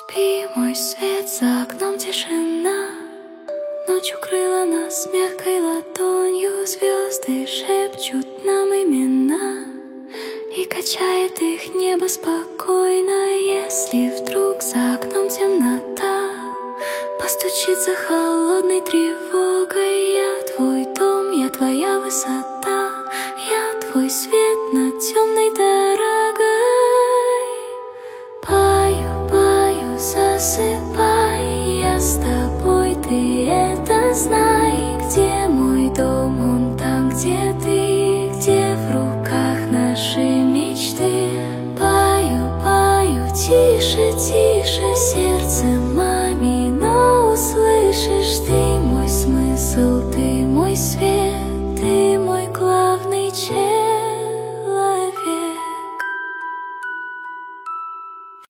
Спи, мой свет, за окном тишина. Ночь укрыла нас мягкой ладонью. Звезды шепчут нам имена, и качает их небо спокойно. Если вдруг за окном темнота постучит за холодной тревогой, я твой дом, я твоя высота, я твой свет над темной дорогой. Пою, пою, засыпай, я с тобой, ты это знай. Где мой дом, он там, где ты, где в руках наши мечты. Пою, пою, тише, тише, сердце